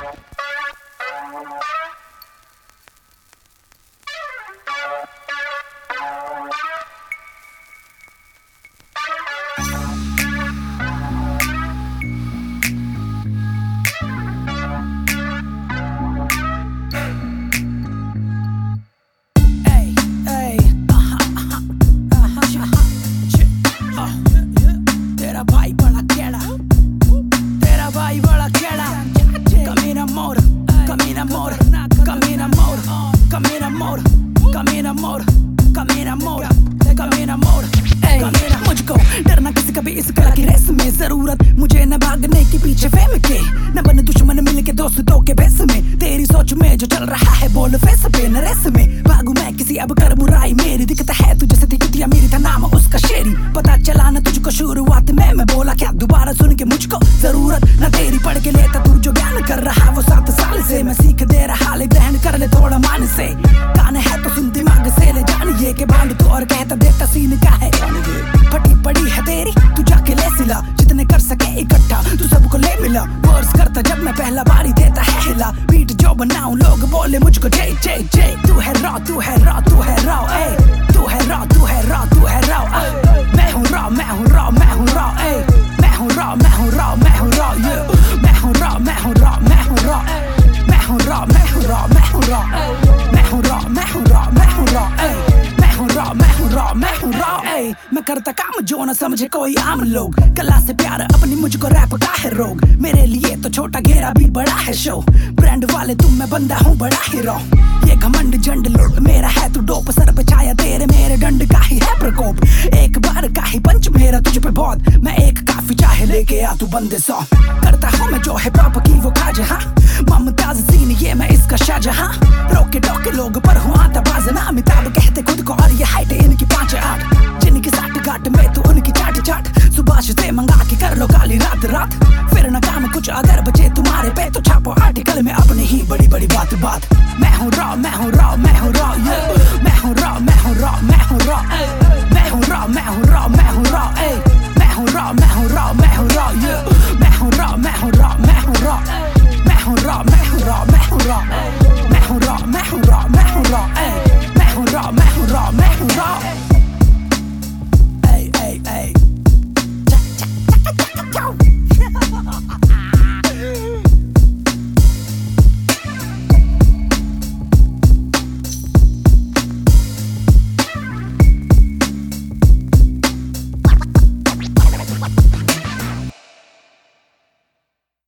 मुझको डरना किसी का भी इस कला की रेस में, जरूरत मुझे न भागने की पीछे फेम के, न बने दुश्मन मिल के दोस्तों के बेस में। तेरी सोच में जो चल रहा है बोल फेस पे न रेस में, भागू मैं किसी अब कर बुराई मेरी, दिखता है तुझे से कुतिया मेरी था नाम उसका शेरी। पता चला न तुझको शुरुआत में मैं बोला क्या दोबारा सुन के, मुझको जरूरत न तेरी पढ़ के लेता तू जो ज्ञान कर रहा वो 7 साल से, मैं सीख दे रहा ले ग्रहण कर ले थोड़ा मान से, कान है तो सुन दिमाग से ले जानिए के बांध तू और कहता देता सीन का है, फटी पड़ी है तेरी तू जाके ले सिला, जितने कर सके इकट्ठा तू सबको ले मिला, वर्स करता जब मैं पहला बारी देता है हिला, बीट जो बनाऊं लोग बोले मुझको जय जय जय, तू है रॉ तू है रॉ तू है रॉ, तू है रॉ तू है रॉ तू है रॉ, मैं हूँ रॉ मैं हूँ रॉ मैं हूँ रॉ, मैं हूँ रॉ मैं हूँ रॉ मैं हूँ रॉ, मैं हूँ रॉ मैं हूँ रॉ मैं हूँ रॉ, मैं हूँ रॉ मैं हूँ रॉ मैं हूँ रॉ, मैं हूँ रॉ मैं हूँ रॉ मैं हूँ रॉ, मैं हूँ रॉ मैं हूँ रॉ मैं हूँ रॉ, मैं करता काम जो न समझे कोई आम लोग, कला से प्यार अपनी मुझको रैप का है रोग, मेरे लिए तो छोटा घेरा भी बड़ा है शो, ब्रांड वाले तुम मैं बंदा हूँ बड़ा हीरो, ये घमंड जंड लोग मेरा है तू डोप, सर पे छाया तेरे मेरे दंड का ही है प्रकोप, एक बार का ही पंच मेरा तुझ पे बहुत, मैं एक काफी चाहे लेके आ तू बंदे 100, करता हूँ मैं जो है पाप की वो काज, हाँ ममताज सीन ये मैं इसका शाहजहां, रोके टोके लोग पर हूँ आता बाज ना, अमिताभ कहते खुद को और ये हाइट इनकी 5-8, जिनकी 60 गाट में तो उनकी चाट चाट, सुभाष से मंगा के कर लो काली रात रात, फिर न काम कुछ अगर बचे तुम्हारे पे तो छापो आर्टिकल में अपनी ही बड़ी बड़ी बात बात, मैं हूँ रॉ मैं हूँ रॉ मैं हूँ रॉ, मैं हूँ रॉ मैं हूँ रॉ मैं हूँ रॉ, मैं हूँ रॉ मैं हूँ रॉ मैं हूँ रॉ, मैं हूँ रॉ मैं हूँ रॉ मैं हूँ रॉ, मैं हूँ रॉ मैं हूँ रॉ मैं हूँ रॉ, मैं हूँ रॉ मैं हूँ रॉ मैं हूँ रॉ, मैं हूँ रॉ मैं हूँ रॉ मैं हूँ रॉ, मैं हूँ रॉ मैं हूँ रॉ मैं हूँ रॉ।